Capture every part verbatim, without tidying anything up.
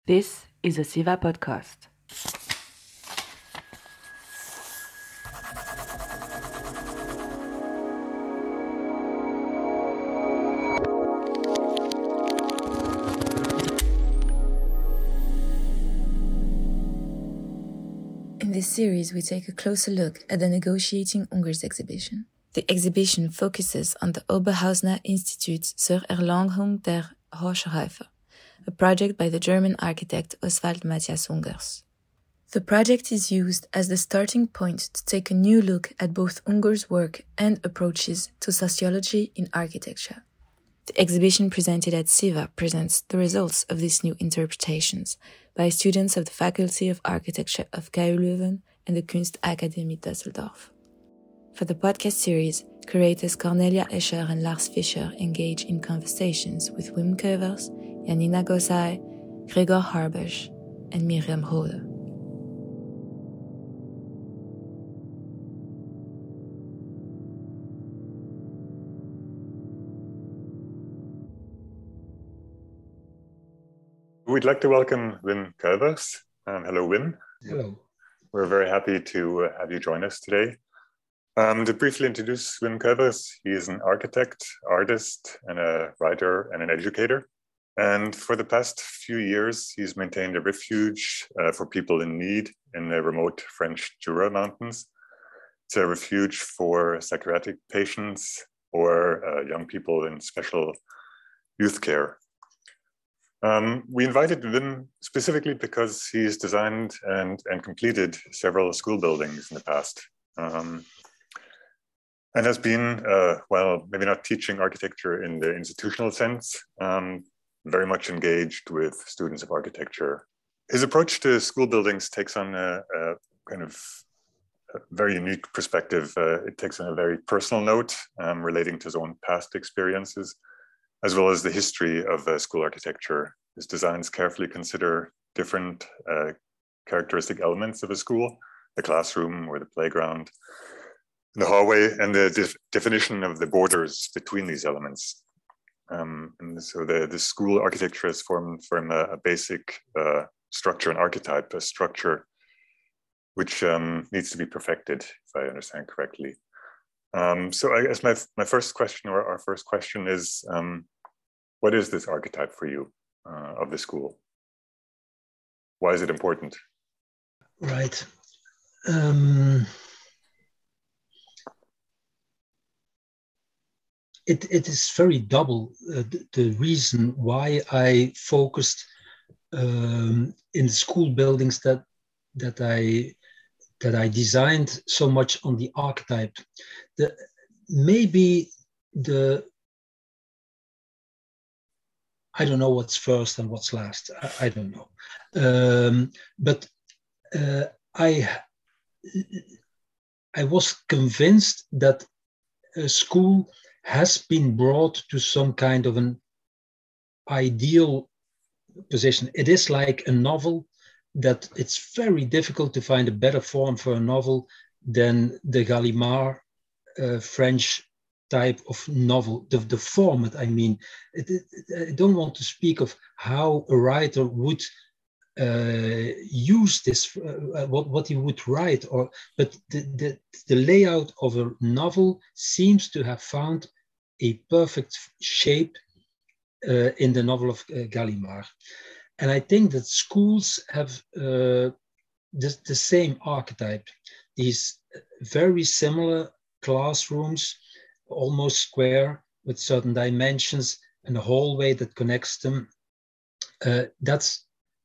This is a SIVA podcast. In this series, we take a closer look at the Negotiating Ungers exhibition. The exhibition focuses on the Oberhausner Instituts zur Erlangung der Hochreife, a project by the German architect Oswald Matthias Ungers. The project is used as the starting point to take a new look at both Ungers' work and approaches to sociology in architecture. The exhibition presented at SIVA presents the results of these new interpretations by students of the Faculty of Architecture of K U Leuven and the Kunstakademie Düsseldorf. For the podcast series, curators Cornelia Escher and Lars Fischer engage in conversations with Wim Keuvers, Janina Gosay, Gregor Harbusch, and Miriam Rode. We'd like to welcome Wim Keuvers. Um, hello, Wim. Hello. We're very happy to uh, have you join us today. Um, to briefly introduce Wim Keuvers, he is an architect, artist, and a writer and an educator. And for the past few years, he's maintained a refuge uh, for people in need in the remote French Jura Mountains. It's a refuge for psychiatric patients or uh, young people in special youth care. Um, we invited Wim specifically because he's designed and, and completed several school buildings in the past. Um, and has been, uh, well, maybe not teaching architecture in the institutional sense, um, very much engaged with students of architecture. His approach to school buildings takes on a, a kind of a very unique perspective. Uh, it takes on a very personal note um, relating to his own past experiences, as well as the history of uh, school architecture. His designs carefully consider different uh, characteristic elements of a school, the classroom or the playground, the hallway, and the def- definition of the borders between these elements. Um, and so the, the school architecture is formed from a, a basic uh, structure and archetype, a structure which um, needs to be perfected, if I understand correctly. Um, so I guess my, my first question, or our first question is, um, what is this archetype for you uh, of the school? Why is it important? Right. Um, it, it is very double, uh, the, the reason why I focused um, in the school buildings that, that I that I designed so much on the archetype. The, maybe the, I don't know what's first and what's last, I, I don't know. Um, but uh, I, I was convinced that a school has been brought to some kind of an ideal position. It is like a novel, that it's very difficult to find a better form for a novel than the Gallimard uh, French type of novel, the, the format, I mean. It, it, I don't want to speak of how a writer would uh, use this, uh, what, what he would write, or but the, the, the layout of a novel seems to have found a perfect shape uh, in the novel of uh, Gallimard. And I think that schools have uh, the, the same archetype, these very similar classrooms, almost square with certain dimensions and a hallway that connects them. Uh, that's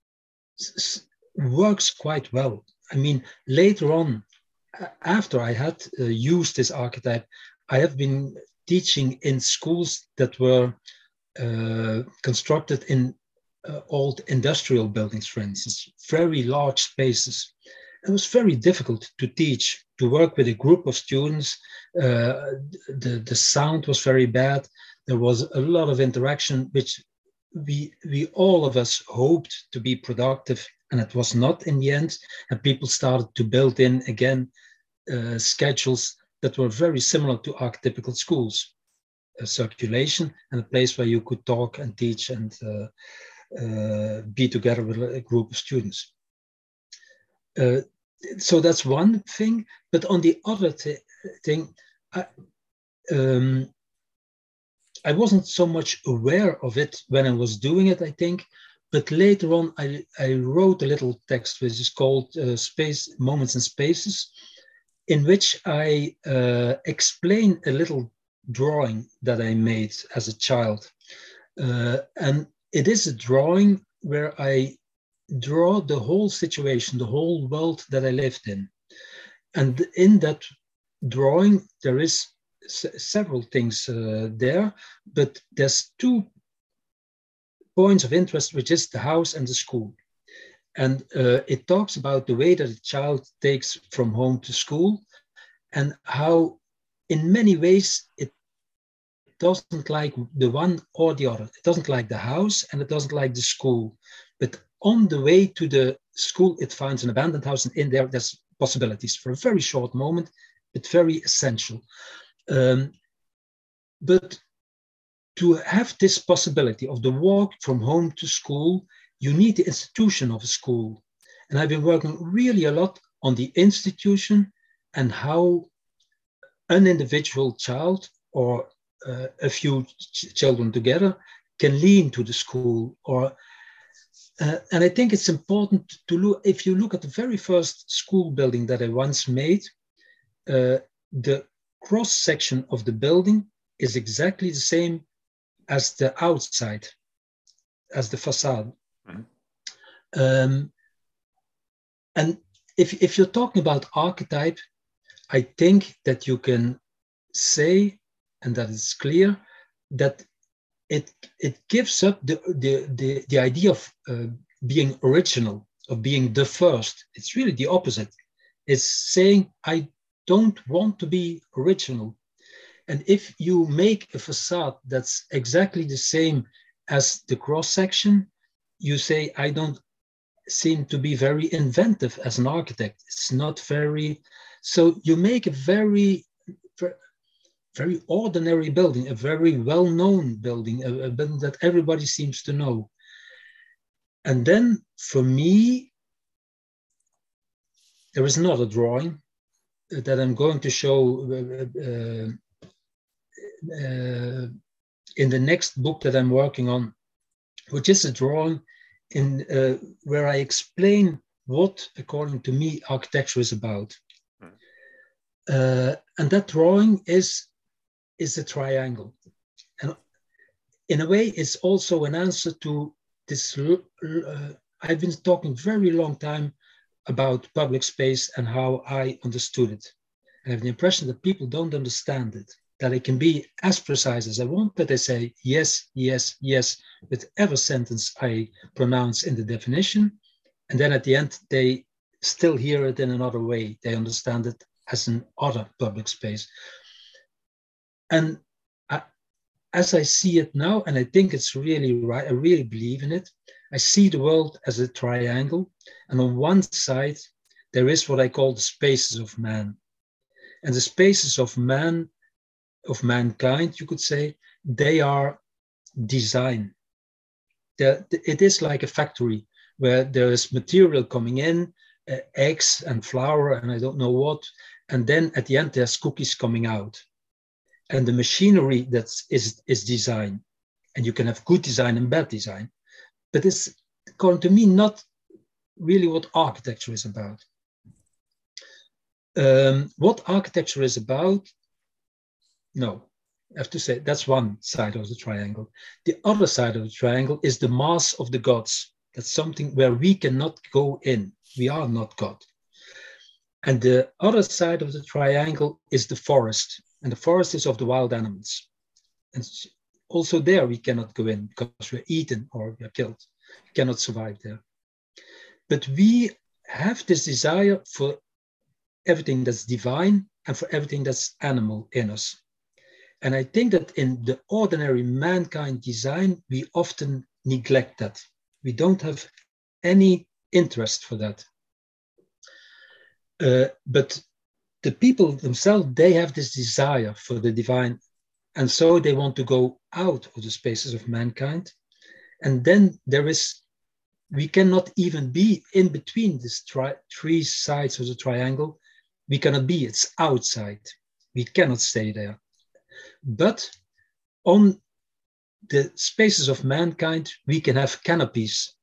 works quite well. I mean, later on, after I had uh, used this archetype, I have been teaching in schools that were uh, constructed in Uh, old industrial buildings, for instance, very large spaces. It was very difficult to teach, to work with a group of students. Uh, the, the sound was very bad. There was a lot of interaction, which we, we all of us hoped to be productive, and it was not in the end. And people started to build in again uh, schedules that were very similar to archetypical schools. A circulation and a place where you could talk and teach and uh, uh, be together with a group of students. Uh, so that's one thing. But on the other th- thing, I, um, I wasn't so much aware of it when I was doing it, I think. But later on, I, I wrote a little text which is called uh, Space Moments and Spaces, in which I uh, explain a little drawing that I made as a child. Uh, and it is a drawing where I draw the whole situation, the whole world that I lived in. And in that drawing, there is s- several things uh, there, but there's two points of interest, which is the house and the school. And uh, it talks about the way that a child takes from home to school and how in many ways it doesn't like the one or the other. It doesn't like the house and it doesn't like the school. But on the way to the school, it finds an abandoned house, and in there, there's possibilities for a very short moment, but very essential. Um, but to have this possibility of the walk from home to school, you need the institution of a school. And I've been working really a lot on the institution and how an individual child or uh, a few ch- children together can lean to the school. Or uh, and I think it's important to look, if you look at the very first school building that I once made, uh, the cross section of the building is exactly the same as the outside, as the facade. Mm-hmm. Um, and if, if you're talking about archetype, I think that you can say, and that is clear, that it it gives up the, the, the, the idea of uh, being original, of being the first. It's really the opposite. It's saying, I don't want to be original. And if you make a facade that's exactly the same as the cross-section, you say, I don't seem to be very inventive as an architect. It's not very, so you make a very, very ordinary building, a very well-known building, a, a building that everybody seems to know. And then for me, there is another drawing that I'm going to show uh, uh, uh, in the next book that I'm working on, which is a drawing in uh, where I explain what, according to me, architecture is about. Mm. Uh, and that drawing is, is a triangle. And in a way, it's also an answer to this. Uh, I've been talking very long time about public space and how I understood it. I have the impression that people don't understand it, that it can be as precise as I want, but they say yes, yes, yes, with every sentence I pronounce in the definition. And then at the end, they still hear it in another way. They understand it as an other public space. And I, as I see it now, and I think it's really right, I really believe in it, I see the world as a triangle. And on one side, there is what I call the spaces of man. And the spaces of man, of mankind, you could say, they are design. They're, it is like a factory where there is material coming in, uh, eggs and flour and I don't know what. And then at the end, there's cookies coming out. And the machinery that's, is, is design. And you can have good design and bad design. But it's, according to me, not really what architecture is about. Um, what architecture is about, no, I have to say that's one side of the triangle. The other side of the triangle is the mass of the gods. That's something where we cannot go in. We are not God. And the other side of the triangle is the forest. And the forest is of the wild animals. And also there we cannot go in because we're eaten or we're killed. We cannot survive there. But we have this desire for everything that's divine and for everything that's animal in us. And I think that in the ordinary mankind design, we often neglect that. We don't have any interest for that. Uh, but the people themselves, they have this desire for the divine. And so they want to go out of the spaces of mankind And then there is, we cannot even be in between these tri- three sides of the triangle. We cannot be, it's outside. We cannot stay there. But on the spaces of mankind, we can have canopies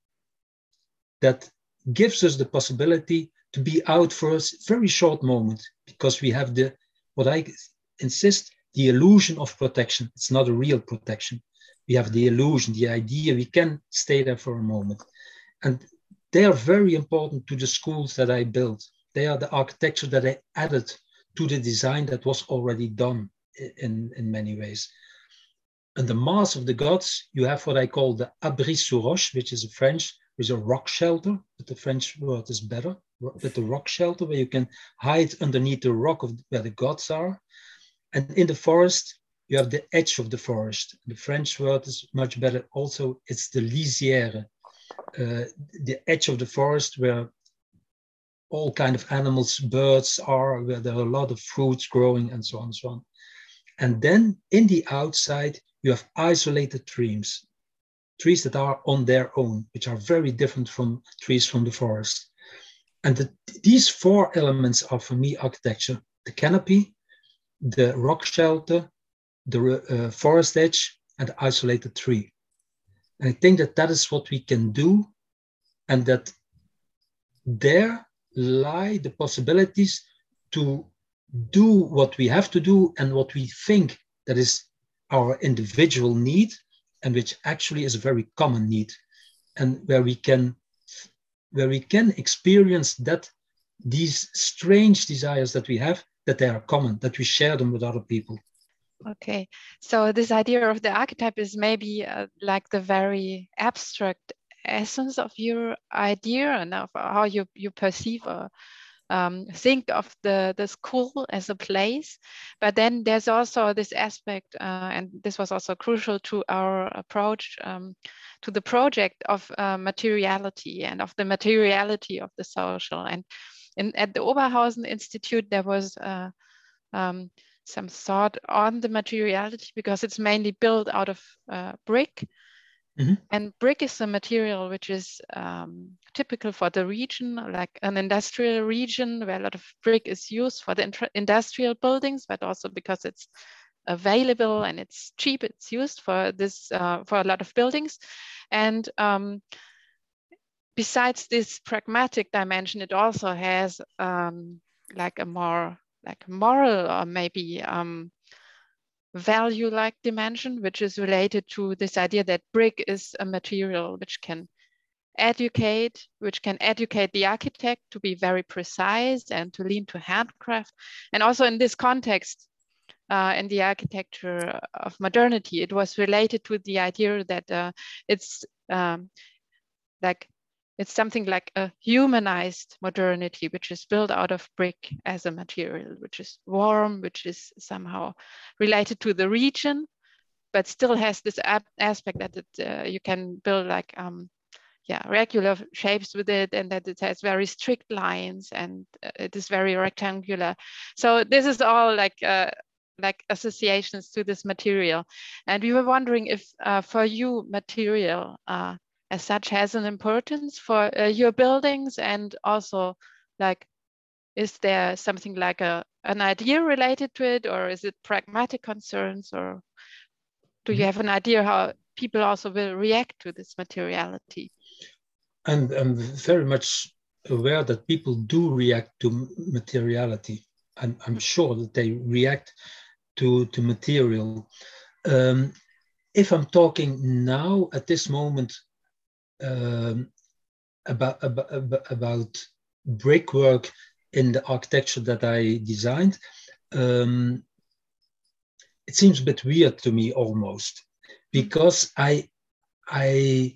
that gives us the possibility to be out for a very short moment, because we have the, what I insist, the illusion of protection. It's not a real protection. We have the illusion, the idea we can stay there for a moment. And they are very important to the schools that I built. They are the architecture that I added to the design that was already done in, in many ways. And the Mass of the Gods, you have what I call the abri sous roche, which is a French, which is a rock shelter, but the French word is better, with the rock shelter, where you can hide underneath the rock of where the gods are. And in the forest, you have the edge of the forest. The French word is much better. Also, it's the lisière, uh, the edge of the forest where all kind of animals, birds are, where there are a lot of fruits growing and so on and so on. And then in the outside, you have isolated trees, trees that are on their own, which are very different from trees from the forest. And the, these four elements are, for me, architecture: the canopy, the rock shelter, the uh, forest edge, and the isolated tree. And I think that that is what we can do, and that there lie the possibilities to do what we have to do and what we think that is our individual need, and which actually is a very common need, and where we can where we can experience that these strange desires that we have, that they are common, that we share them with other people. Okay, so this idea of the archetype is maybe uh, like the very abstract essence of your idea and of how you, you perceive or um, think of the, the school as a place. But then there's also this aspect, uh, and this was also crucial to our approach um, to the project of uh, materiality and of the materiality of the social. And in, at the Oberhausen Institute, there was uh, um, some thought on the materiality, because it's mainly built out of uh, brick. Mm-hmm. And brick is a material which is um, typical for the region, like an industrial region where a lot of brick is used for the in- industrial buildings, but also because it's available and it's cheap, it's used for this uh, for a lot of buildings. And um, besides this pragmatic dimension, it also has um, like a more like moral or maybe um, value-like dimension, which is related to this idea that brick is a material which can educate, which can educate the architect to be very precise and to lean to handcraft. And also in this context, uh, in the architecture of modernity, it was related to the idea that uh, it's um, like it's something like a humanized modernity, which is built out of brick as a material, which is warm, which is somehow related to the region, but still has this aspect that it, uh, you can build like um, yeah, regular shapes with it, and that it has very strict lines, and it is very rectangular. So this is all like uh, like associations to this material. And we were wondering if uh, for you material uh, as such has an importance for uh, your buildings, and also like, is there something like a an idea related to it, or is it pragmatic concerns, or do you have an idea how people also will react to this materiality? And I'm very much aware that people do react to materiality. I'm, I'm sure that they react to, to material. Um, if I'm talking now at this moment um, about, about, about brickwork in the architecture that I designed, um, it seems a bit weird to me almost, because I, I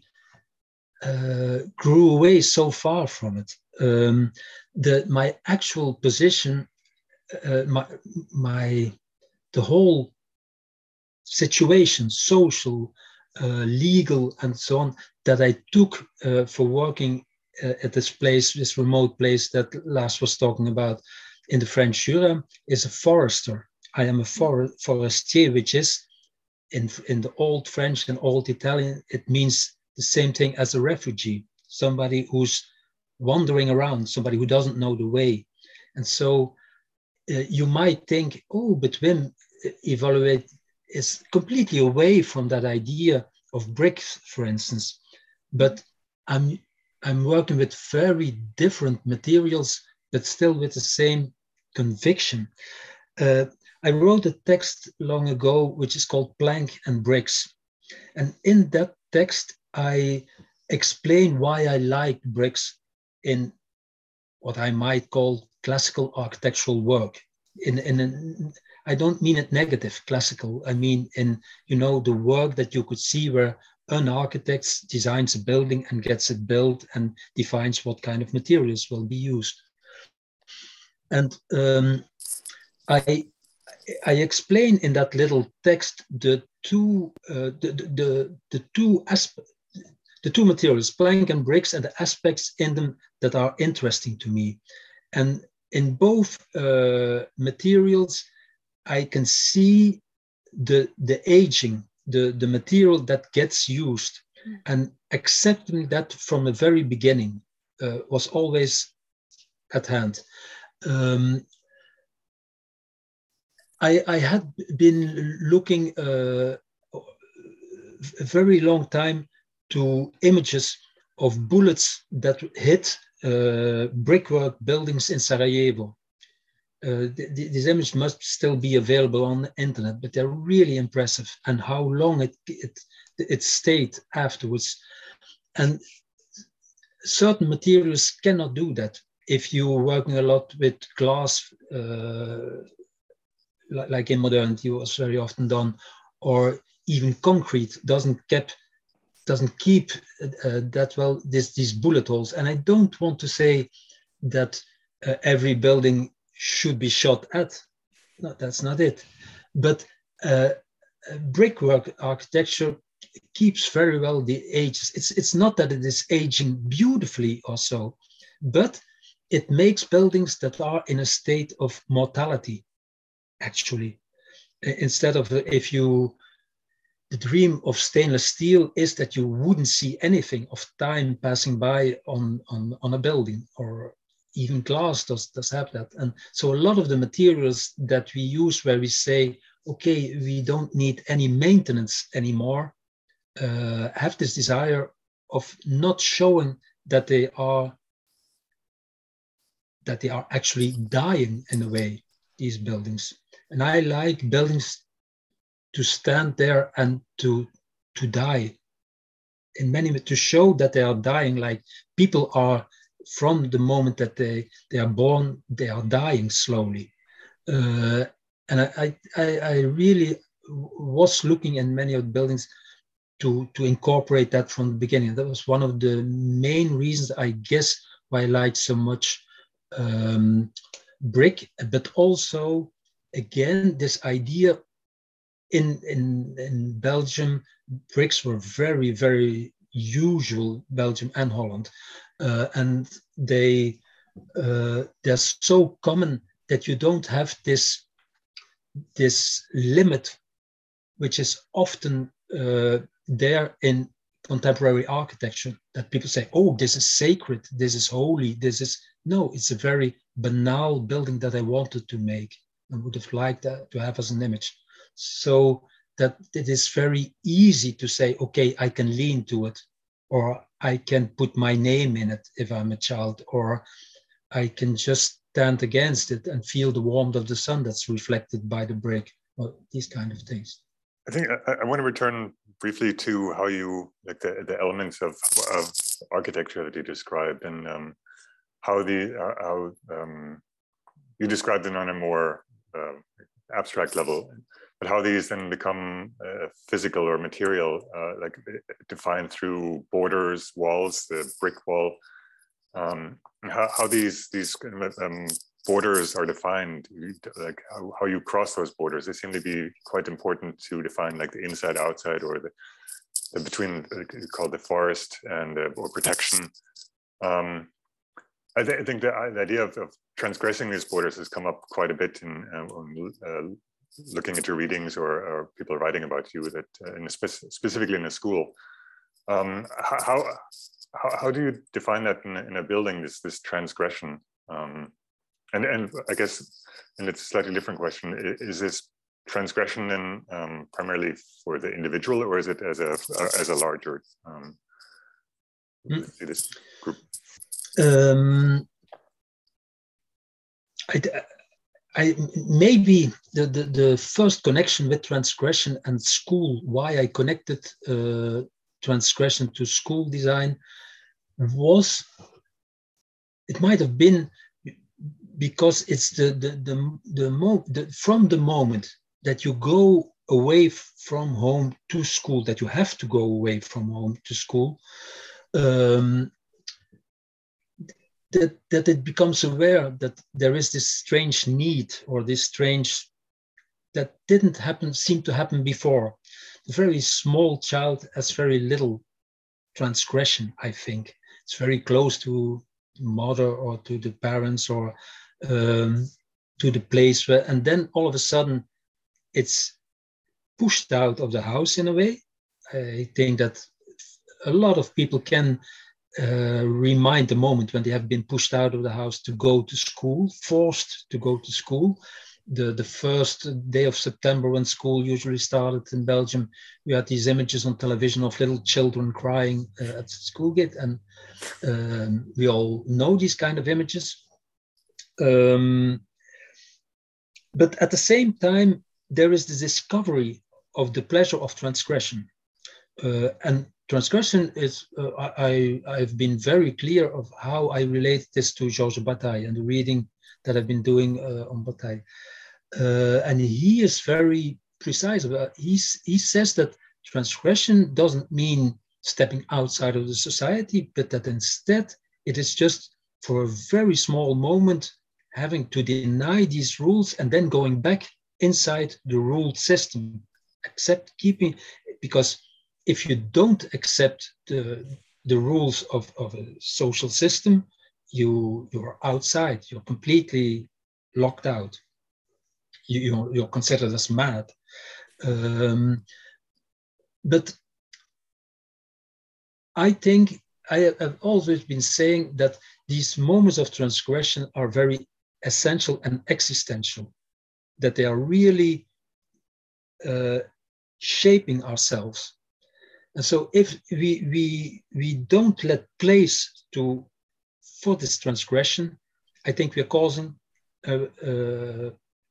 uh, grew away so far from it. Um, the, my actual position, uh, my, my, the whole situation, social, uh, legal, and so on, that I took uh, for working uh, at this place, this remote place that Lars was talking about in the French Jura, is a forester. I am a for, forestier, which is in, in the old French and old Italian, it means the same thing as a refugee, somebody who's wandering around, somebody who doesn't know the way. And so uh, you might think, oh, but Wim Evaluate is completely away from that idea of bricks, for instance. But I'm I'm working with very different materials, but still with the same conviction. Uh, I wrote a text long ago, which is called Plank and Bricks. And in that text, I explain why I like bricks in what I might call classical architectural work. In, in an, I don't mean it negative, classical. I mean in, you know, the work that you could see where an architect designs a building and gets it built and defines what kind of materials will be used. And um, I, I explain in that little text the two, uh, the, the, the, the two aspects, the two materials, plank and bricks, and the aspects in them that are interesting to me. And in both uh, materials, I can see the, the aging, the, the material that gets used. Mm. And accepting that from the very beginning uh, was always at hand. Um, I, I had been looking uh, a very long time to images of bullets that hit uh, brickwork buildings in Sarajevo. Uh, th th this image must still be available on the internet, but they're really impressive, and how long it, it, it stayed afterwards. And certain materials cannot do that. If you're working a lot with glass, uh, like in modernity was very often done, or even concrete doesn't keep doesn't keep uh, that well this, these bullet holes. And I don't want to say that uh, every building should be shot at. No, that's not it. But uh, brickwork architecture keeps very well the ages. It's, it's not that it is aging beautifully or so, but it makes buildings that are in a state of mortality, actually. Instead of, if you, the dream of stainless steel is that you wouldn't see anything of time passing by on, on, on a building, or even glass does, does have that. And so a lot of the materials that we use where we say, okay, we don't need any maintenance anymore, uh, have this desire of not showing that they are that they are actually dying in a way, these buildings. And I like buildings to stand there and to, to die in many, to show that they are dying, like people are, from the moment that they, they are born, they are dying slowly. Uh, and I, I, I really was looking in many of the buildings to, to incorporate that from the beginning. That was one of the main reasons, I guess, why I liked so much um, brick, but also, again, this idea in, in, in Belgium, bricks were very, very usual, Belgium and Holland. Uh, and they, uh, they're so common that you don't have this, this limit, which is often uh, there in contemporary architecture, that people say, oh, this is sacred, this is holy, this is, no, it's a very banal building that I wanted to make and would have liked that to have as an image. So that it is very easy to say, okay, I can lean to it, or I can put my name in it if I'm a child, or I can just stand against it and feel the warmth of the sun that's reflected by the brick, or these kind of things. I think I, I want to return briefly to how you, like the, the elements of, of architecture that you described, and um, how the uh, how um, you described them on a more uh, abstract level, but how these then become uh, physical or material, uh, like defined through borders, walls, the brick wall, um, how, how these these um, borders are defined, like how, how you cross those borders. They seem to be quite important to define, like the inside, outside, or the, the between, uh, called the forest and uh, or protection. Um, I, th I think the, the idea of, of transgressing these borders has come up quite a bit in uh, uh, looking at your readings, or, or people writing about you, that uh, in a spe specifically in a school. Um, how, how how do you define that in, in a building? This this transgression, um, and and I guess, and it's a slightly different question. Is this transgression then um, primarily for the individual, or is it as a as a larger um, mm. this group? Um, I, I maybe the, the the first connection with transgression and school. Why I connected uh, transgression to school design was, it might have been because it's the the the, the, mo the from the moment that you go away from home to school, that you have to go away from home to school, um, that, that it becomes aware that there is this strange need or this strange, that didn't happen, seem to happen before. The very small child has very little transgression, I think. It's very close to the mother or to the parents or um, to the place where, and then all of a sudden, it's pushed out of the house in a way. I think that a lot of people can uh, remind the moment when they have been pushed out of the house to go to school, forced to go to school. The, the first day of September when school usually started in Belgium, we had these images on television of little children crying uh, at the school gate. And um, we all know these kind of images. Um, but at the same time, there is the discovery of the pleasure of transgression. Uh, and transgression is, uh, I, I've been very clear of how I relate this to Georges Bataille and the reading that I've been doing uh, on Bataille. Uh, and he is very precise about, he's, he says that transgression doesn't mean stepping outside of the society, but that instead it is just for a very small moment having to deny these rules and then going back inside the ruled system, accept keeping, because if you don't accept the, the rules of, of a social system, you, you're outside, you're completely locked out. You, you're, you're considered as mad. Um, but I think I have always been saying that these moments of transgression are very essential and existential, that they are really uh, shaping ourselves. And so if we, we, we don't let place to, for this transgression, I think we're causing a, a,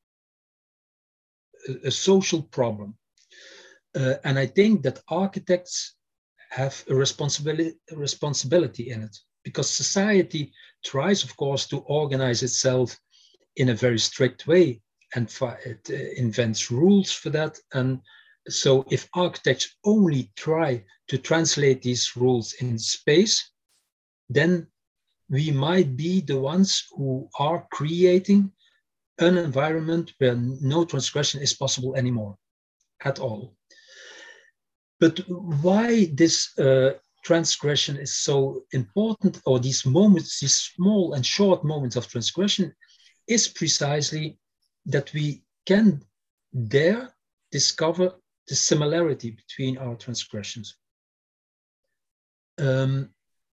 a social problem. Uh, and I think that architects have a responsibility, a responsibility in it, because society tries, of course, to organize itself in a very strict way, and it uh, invents rules for that. And so if architects only try to translate these rules in space, then we might be the ones who are creating an environment where no transgression is possible anymore at all. But why this uh, transgression is so important, or these moments, these small and short moments of transgression, is precisely that we can dare discover the similarity between our transgressions. Um,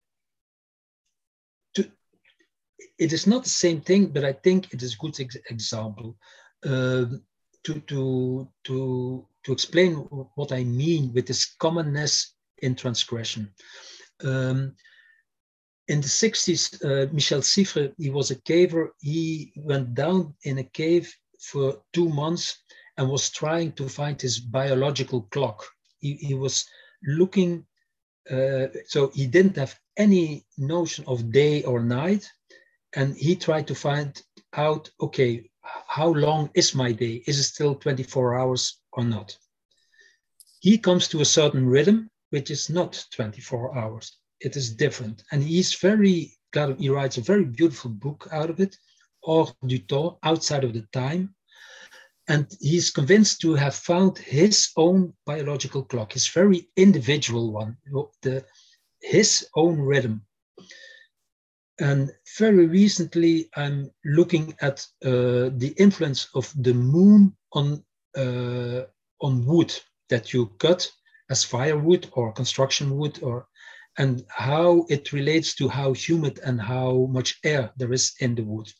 to, it is not the same thing, but I think it is a good ex example uh, to, to, to, to explain what I mean with this commonness in transgression. Um, in the sixties, uh, Michel Siffre, he was a caver. He went down in a cave for two months and was trying to find his biological clock. He, he was looking, uh, so he didn't have any notion of day or night. And he tried to find out, okay, how long is my day? Is it still twenty-four hours or not? He comes to a certain rhythm, which is not twenty-four hours. It is different. And he's very glad, he writes a very beautiful book out of it, Hors du temps, outside of the time. And he's convinced to have found his own biological clock, his very individual one, the, his own rhythm. And very recently, I'm looking at uh, the influence of the moon on, uh, on wood that you cut as firewood or construction wood, or and how it relates to how humid and how much air there is in the wood.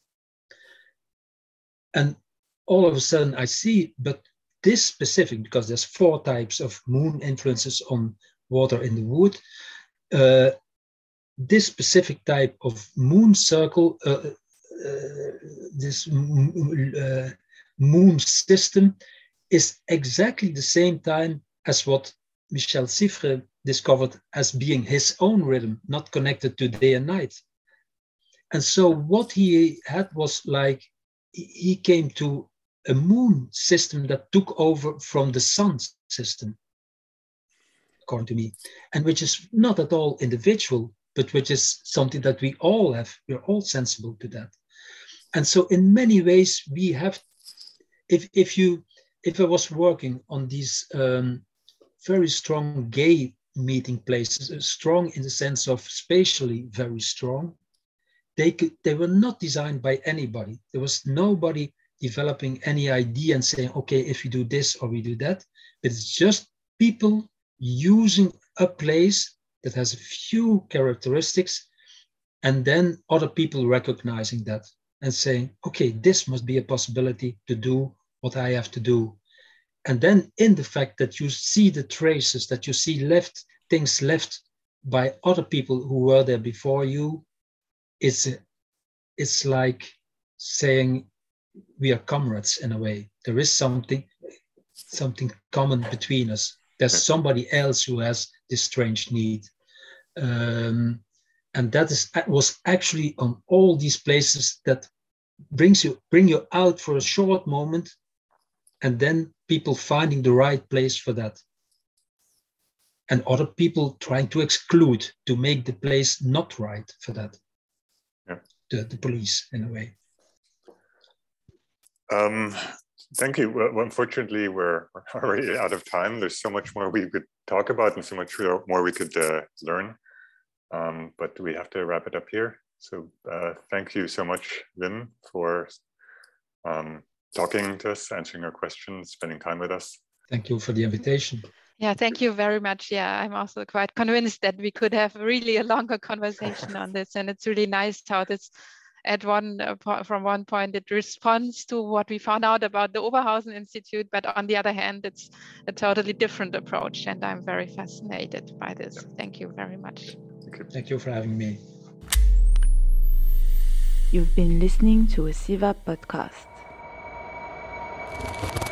And all of a sudden I see, but this specific, because there's four types of moon influences on water in the wood, uh, this specific type of moon circle, uh, uh, this uh, moon system is exactly the same time as what Michel Siffre discovered as being his own rhythm, not connected to day and night. And so what he had was like, he came to a moon system that took over from the sun system, according to me, and which is not at all individual, but which is something that we all have. We're all sensible to that. And so in many ways, we have, if, if you, if I was working on these um, very strong gay meeting places, strong in the sense of spatially very strong, they could, they were not designed by anybody. There was nobody developing any idea and saying, okay, if we do this or we do that, but it's just people using a place that has a few characteristics, and then other people recognizing that and saying, okay, this must be a possibility to do what I have to do. And then in the fact that you see the traces, that you see left things left by other people who were there before you, it's, it's like saying we are comrades in a way. There is something, something common between us. There's somebody else who has this strange need. Um, and that is was actually on all these places that brings you, bring you out for a short moment, and then people finding the right place for that. And other people trying to exclude, to make the place not right for that. Yeah. The, the police, in a way. Um, thank you. Well, unfortunately, we're already out of time. There's so much more we could talk about and so much more we could uh, learn. Um, but we have to wrap it up here. So uh, thank you so much, Wim, for um, talking to us, answering our questions, spending time with us. Thank you for the invitation. Yeah, thank you very much. Yeah, I'm also quite convinced that we could have really a longer conversation on this. And it's really nice how this, at one uh, from one point, it responds to what we found out about the Oberhausen Institute, but on the other hand, it's a totally different approach. And I'm very fascinated by this. Yeah. Thank you very much. Thank you. Thank you for having me. You've been listening to a SIVA podcast.